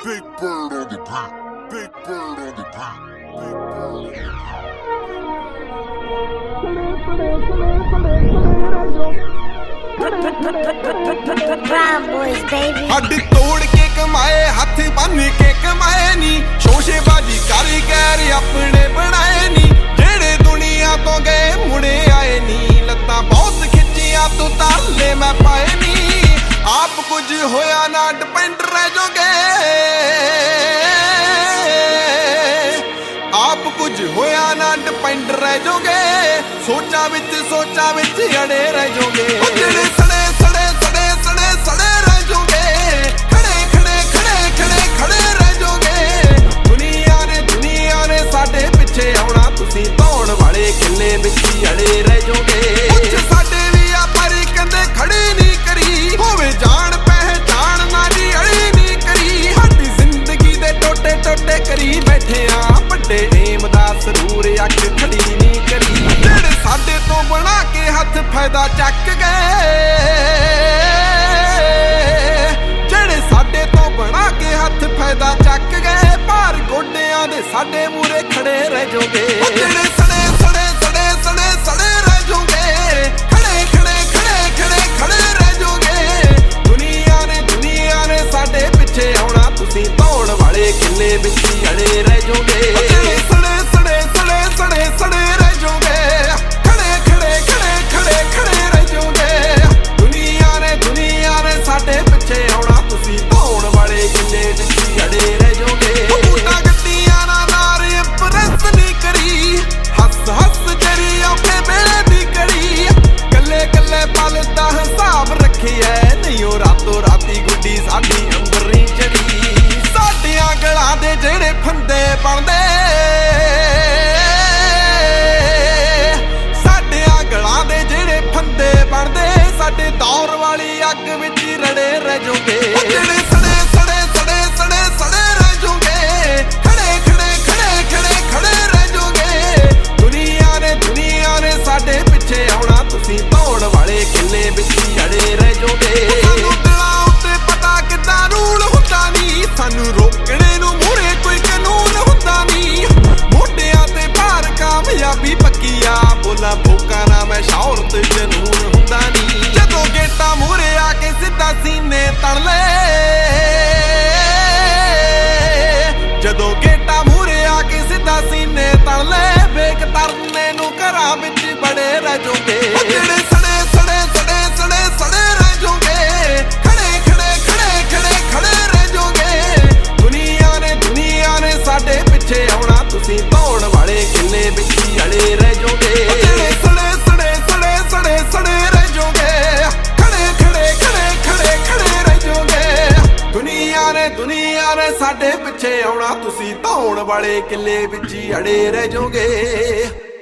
Big bird on the beat. Big bird on the beat. Big bird on the beat. Brown boys, baby. हड्डी तोड़ के कमाए हाथ बन के कमाए नी शोशेबाजी कारीगर अपने बनाए नी जेड़े दुनिया तो गए मुड़े आए नी लत्तां बहुत खिंचियां तो ताले मैं पाए नी आप कुछ होया ना डिपेंड रह जोगे आप कुछ होया ना डिपेंड रह जोगे सोचा विच अड़े रह जोगे जेड़े सड़े सड़े सड़े सड़े सड़े रह जोगे खड़े खड़े खड़े खड़े खड़े रह जोगे दुनिया ने साडे पिछे आउणा तुसी धौण वाले किले विच अड़े रह जोगे कुछ साडे भी आ पर कंदे खड़े नहीं करी होवे जान पहचान नारी अड़ी नहीं करी साडी जिंदगी दे टोटे टोटे करी बैठे आ ਵੱਡੇ ਏਮ ਦਾ ਸਰੂਰ ਅੱਖ ਖੜੀ ਨਹੀਂ ਕਰੀ ਜਿਹੜੇ ਸਾਡੇ ਤੋਂ ਬਣਾ ਕੇ ਹੱਥ ਫਾਇਦਾ ਚੱਕ ਗਏ ਜਿਹੜੇ ਸਾਡੇ ਤੋਂ ਬਣਾ ਕੇ ਹੱਥ ਫਾਇਦਾ ਚੱਕ ਗਏ ਭਾਰ ਗੋਡਿਆਂ ਦੇ ਸਾਡੇ ਮੂਰੇ ਖੜੇ ਰਹਿ ਜੋਗੇ ਜਿਹੜੇ ਸੜੇ ਸੜੇ ਸੜੇ ਸੜੇ ਸੜੇ ਰਹਿ ਜੋਗੇ ਖੜੇ ਖੜੇ ਖੜੇ ਖੜੇ ਖੜੇ ਰਹਿ ਜੋਗੇ ਦੁਨੀਆ ਨੇ ਸਾਡੇ ਪਿੱਛੇ ਆਉਣਾ ਤੁਸੀਂ ਧੌਣ ਵਾਲੇ ਕਿੱਲੇ ਵਿੱਚ ਅੜੇ ਰਹਿ ਜੋਗੇ ਸਾਡੇ ਦੌਰ ਵਾਲੀ ਅੱਗ ਵਿੱਚ ਰੜੇ ਰਹਿ ਜੋਗੇ ਜਿਹੜੇ ਸੜੇ ਸੜੇ ਸੜੇ ਸੜੇ ਸੜੇ ਰਹਿ ਜੋਗੇ ਖੜੇ ਖੜੇ ਖੜੇ ਖੜੇ ਖੜੇ ਰਹਿ ਜੋਗੇ ਦੁਨੀਆ ਨੇ ਸਾਡੇ ਪਿੱਛੇ ਆਉਣਾ ਤੁਸੀਂ ਧੌਣ ਵਾਲੇ ਕਿੱਲੇ ਵਿੱਚ ਅੜੇ ਰਹਿ ਜੋਗੇ ਸਾਨੂੰ ਦਿਲਾਂ ਉੱਤੇ ਪਤਾ ਕਿੱਦਾਂ ਰੂਲ ਹੁੰਦਾ ਨਹੀਂ ਸਾਨੂੰ ਰੋਕਣੇ ਨੂੰ ਮੂਹਰੇ ਕੋਈ ਕਾਨੂੰਨ ਹੁੰਦਾ ਨਹੀਂ ਮੋਢਿਆਂ ਤੇ ਭਾਰ ਕਾਮਯਾਬੀ ਪੱਕੀ ਆ ਬੋਲਾਂ ਭੋਕਾਂ ਨਾ ਮੈਂ ਸ਼ੌਹਰਤ ਜਨੂਨ ਹੁੰਦਾ ਨਹੀਂ ਜਦੋਂ ਗੇਟਾਂ ਮੂਹਰੇ ਆ ਕੇ ਸਿੱਧਾ ਸੀਨੇ ਤੜ ਲੈ ਜਦੋਂ ਗੇਟਾਂ ਮੂਹਰੇ ਆ ਕੇ ਸਿੱਧਾ ਸੀਨੇ ਤੜ ਲੈ ਵੇਖ ਤਰਨੇ ਨੂੰ ਘਰਾਂ ਵਿੱਚ ਬੜੇ ਰਹਿ ਜੋਗੇ ਜਿਹੜੇ ਸੜੇ ਸੜੇ ਸੜੇ ਸੜੇ ਸੜੇ ਰਹਿ ਜੋਗੇ ਖੜੇ ਖੜੇ ਖੜੇ ਖੜੇ ਖੜੇ ਰਹਿ ਜੋਗੇ ਦੁਨੀਆ ਨੇ ਸਾਡੇ ਪਿੱਛੇ ਆਉਣਾ ਤੁਸੀਂ ਧੌਣ ਵਾਲੇ ਕਿੱਲੇ ਵਿੱਚ ਅੜੇ ਰਹਿ ਜੋਗੇ ਜਿਹੜੇ ਸੜੇ ਸੜੇ ਸੜੇ ਸੜੇ ਸੜੇ ਰਹਿ ਜੋਗੇ ਦੁਨੀਆ ਨੇ ਸਾਡੇ ਪਿੱਛੇ ਆਉਣਾ ਤੁਸੀਂ ਧੌਣ ਵਾਲੇ ਕਿੱਲੇ ਵਿੱਚ ਅੜੇ ਰਹਿ ਜੋਗੇ।